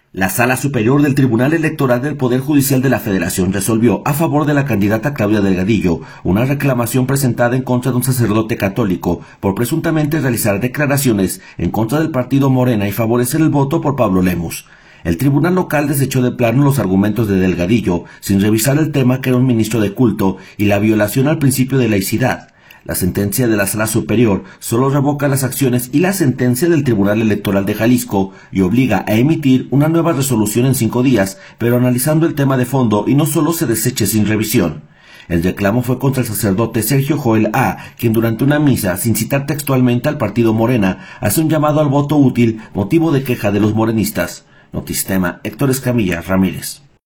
La Sala Superior del Tribunal Electoral del Poder Judicial de la Federación resolvió a favor de la candidata Claudia Delgadillo una reclamación presentada en contra de un sacerdote católico por presuntamente realizar declaraciones en contra del partido Morena y favorecer el voto por Pablo Lemus. El tribunal local desechó de plano los argumentos de Delgadillo sin revisar el tema, que era un ministro de culto, y la violación al principio de laicidad. La sentencia de la Sala Superior solo revoca las acciones y la sentencia del Tribunal Electoral de Jalisco y obliga a emitir una nueva resolución en 5 días, pero analizando el tema de fondo y no solo se deseche sin revisión. El reclamo fue contra el sacerdote Sergio Joel A., quien durante una misa, sin citar textualmente al partido Morena, hace un llamado al voto útil, motivo de queja de los morenistas. Notistema, Héctor Escamilla Ramírez.